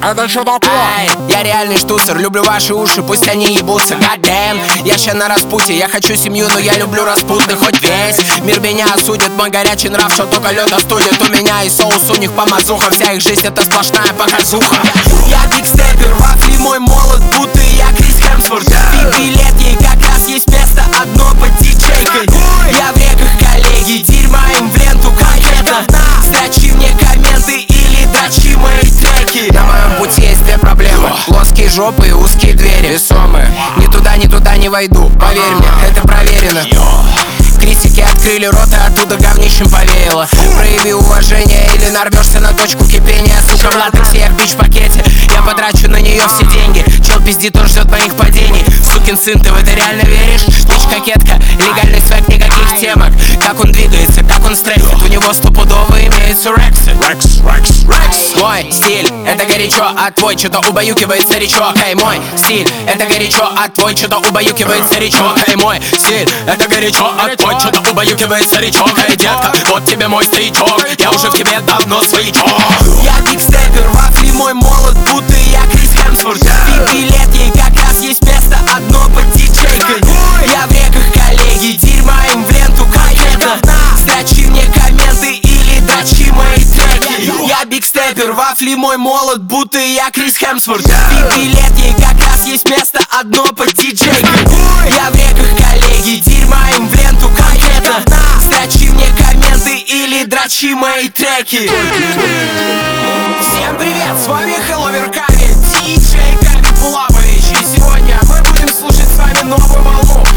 это что такое? Я реальный штуцер, люблю ваши уши, пусть они ебутся. Goddamn, я ща на распутье, я хочу семью, но я люблю распутных. Хоть весь мир меня осудит, мой горячий нрав, что только лед остудит. У меня и соус, у них помазуха, вся их жизнь это сплошная показуха. Я бигстепер, вафли мой молот, будто я Крис Хемсворт. Билет, ей как раз есть место одно под диджейкой. Я в реках, коллеги, дерьма им в ленту конкретно. Строчи мне комменты или дрочи мои треки. На моем пути есть две проблемы: плоские жопы и узкие двери. Весомые, ни туда не войду, поверь мне, это проверено. Критики открыли рот, и оттуда говнищем повеяло. Прояви уважение или нарвешься на точку кипения. Сука, в латексе, я в бич-пакете, я потрачу на нее все деньги. Чел пиздит, он ждет моих падений. Сукин сын, ты в это реально веришь? Бич-кокетка, легальный свек, никаких темок. Как он двигается, как он стрейфит, у него стопудово имеется рексы. Мой стиль, это горячо, а твой что-то убаюкивает старичок. Эй, мой стиль, это горячо, а твой что-то убаюкивает старичок. Эй, мой стиль, это горячо, а твой что-то убаюкивает старичок. Эй, детка, вот тебе мой старичок, я уже в тебе давно своячок. Я бигстепер, вафли мой молот, будто я Крис Хемсворт. Билет, ей как раз есть место одно под диджейкой. Я в реках, коллеги, дерьма им в ленту конкретно. Строчи мне комменты или дрочи мои треки. Я бигстепер, вафли мой молот, будто я Крис Хемсворт. Билет, ей как раз есть место одно под диджейкой. Я в реках, коллеги, дерьма им в ленту конкретно. Строчи мне комменты или дрочи мои треки. Всем привет, с вами Хэллоуин Ками, диджей Ками Пулапович. И сегодня мы будем слушать с вами новую волну.